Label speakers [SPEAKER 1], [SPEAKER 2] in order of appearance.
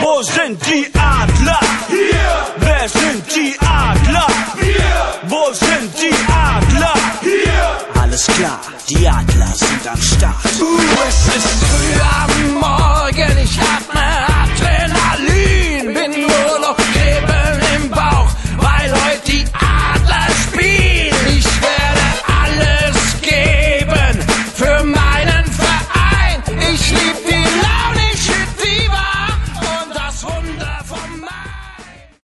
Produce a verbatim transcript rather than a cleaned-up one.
[SPEAKER 1] Wo sind die Adler? Hier! Wer sind die Adler? Wir! Wo sind die Adler? Hier! Alles klar, die Adler sind am Start.
[SPEAKER 2] Uh, es ist früh am Morgen, ich hab ne